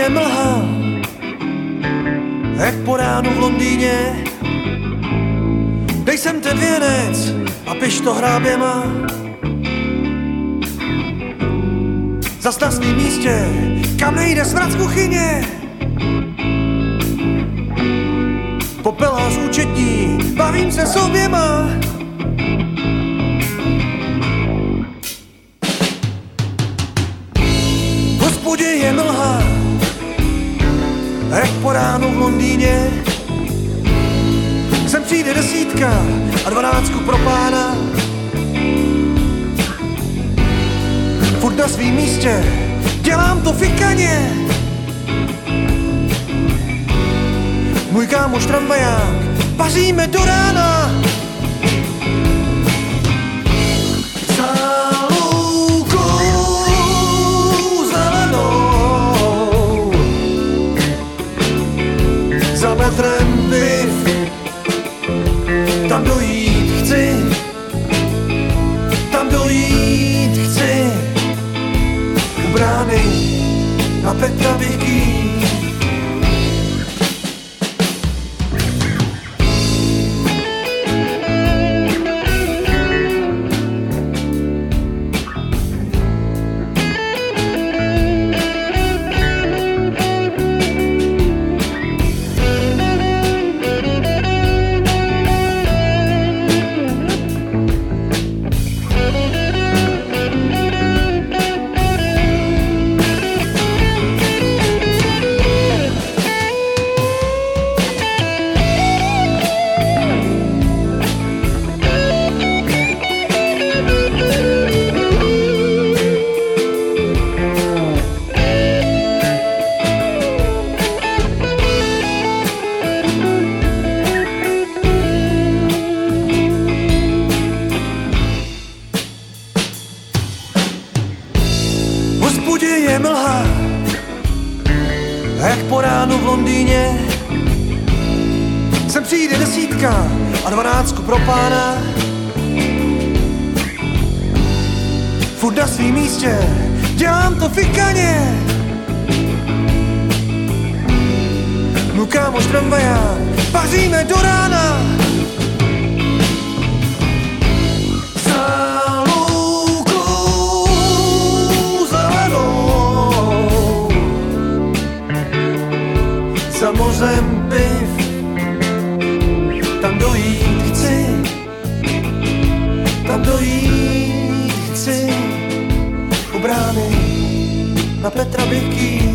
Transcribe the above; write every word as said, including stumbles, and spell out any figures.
je mlha, jak po ránu v Londýně. Dej sem ten věnec a piš to hráběma. Zas na svým místě, kam nejde smrad z kuchyně. Popelář účetní, bavím se s oběma. V hospodě je mlha, jak po ránu v Londýně. Sem přijde desítka a dvanáctku pro pána. Furt na svým místě, dělám to fikaně. Můj kámoš tramvaják, vaříme do rána. Za loukou zelenou, za metrem piv, tam dojít chci, tam dojít chci. U brány na Petra Běký. V hospodě je mlha, jak po ránu v Londýně. Sem přijde desítka a dvanáctku pro pána. Furt na svým místě, dělám to fikaně. Můj kámoš tramvaják, vaříme do rána. Za mořem piv, tam dojít chci, tam dojít chci. U brány na Petra Běký.